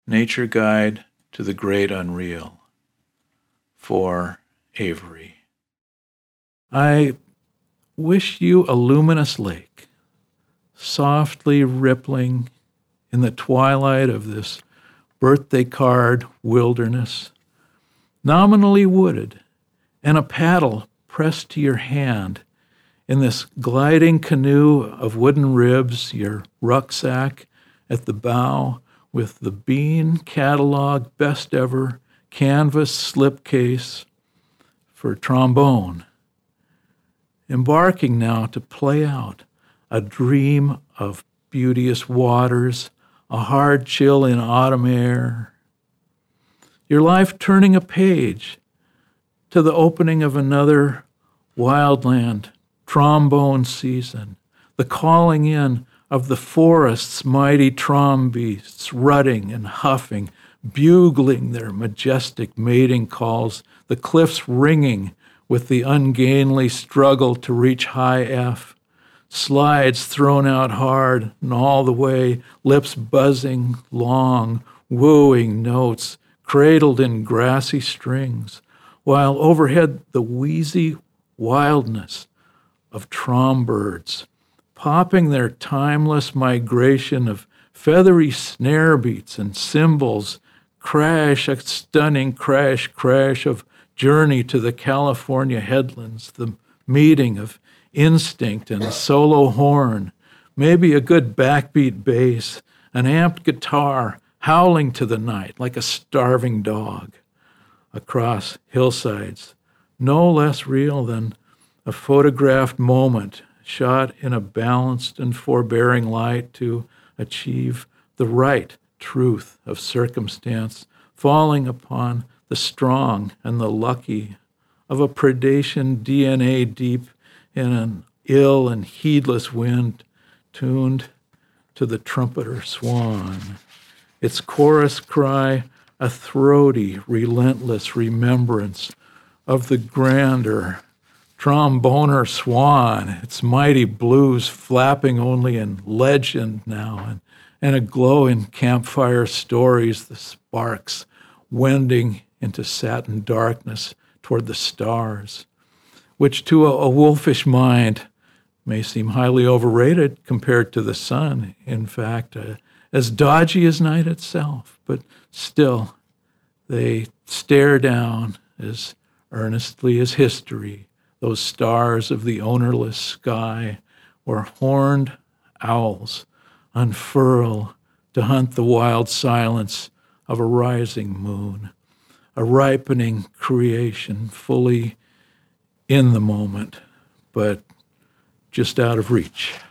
Nature Guide to the Great Unreal, for Avery. I wish you a luminous lake, softly rippling in the twilight of this birthday card wilderness, nominally wooded, and a paddle pressed to your hand in this gliding canoe of wooden ribs, your rucksack at the bow with the Bean catalog best ever canvas slipcase for trombone, embarking now to play out a dream of beauteous waters, a hard chill in autumn air, your life turning a page to the opening of another wildland trombone season, the calling in of the forest's mighty trombeasts, rutting and huffing, bugling their majestic mating calls, the cliffs ringing with the ungainly struggle to reach high F, slides thrown out hard and all the way, lips buzzing long, wooing notes, cradled in grassy strings, while overhead the wheezy wildness of trombirds, popping their timeless migration of feathery snare beats and cymbals, crash, a stunning crash of journey to the California headlands, the meeting of instinct and a solo horn, maybe a good backbeat bass, an amped guitar howling to the night like a starving dog across hillsides, no less real than a photographed moment shot in a balanced and forbearing light to achieve the right truth of circumstance, falling upon the strong and the lucky, of a predation DNA deep in an ill and heedless wind, tuned to the trumpeter swan. Its chorus cry, a throaty, relentless remembrance of the grander tromboner swan, its mighty blues flapping only in legend now, and aglow in campfire stories, the sparks wending into satin darkness toward the stars, which to a wolfish mind may seem highly overrated compared to the sun, in fact, as dodgy as night itself, but still they stare down as earnestly as history, those stars of the ownerless sky, where horned owls unfurl to hunt the wild silence of a rising moon, a ripening creation fully in the moment, but just out of reach.